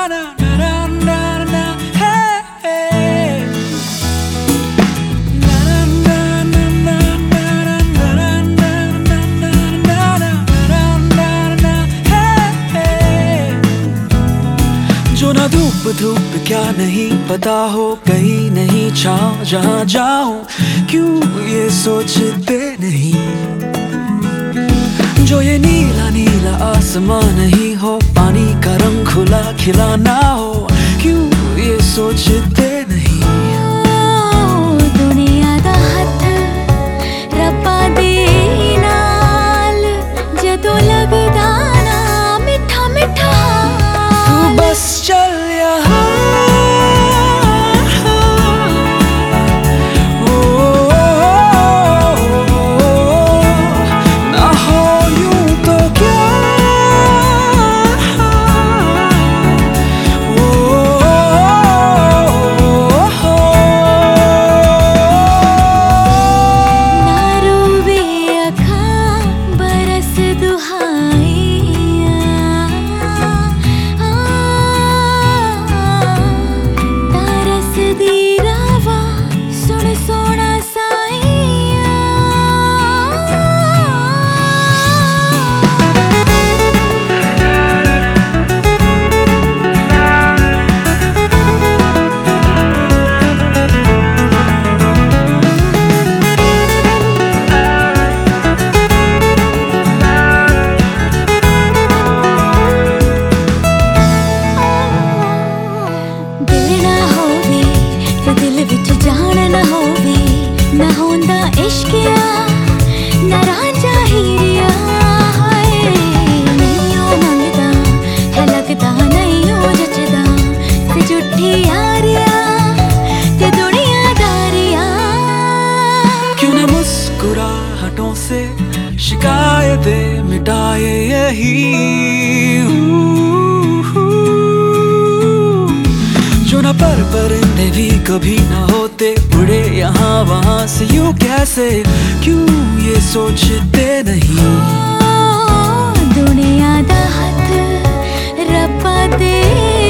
जो ना धूप धूप क्या नहीं पता हो, कहीं नहीं छाँव जहाँ जाऊं, क्यों ये सोचते नहीं। जो ये नीला नीला आसमान नहीं हो, पानी का रंग खुला खिला ना हो, क्यों ये सोचते नहीं। दुनिया दा हथ रब्बा दे नाल जदों लगदा ना मिठा मिठा, तू बस चल यहाँ। जान न होवे न होंदा इश्किया न रांझा हीरिया, नहीं ओ मंगदा है लगदा नहीं ओ जचदा, ते झूठी यारिया ते दुनियादारिया। क्यों न मुस्कुराहटों से शिकायतें मिटाए यही, जो न परिंदे भी कभी न होते, उड़े यहाँ वहाँ से यूं कैसे, क्यों ये सोचते नहीं। दुनिया दा हथ रब्बा दे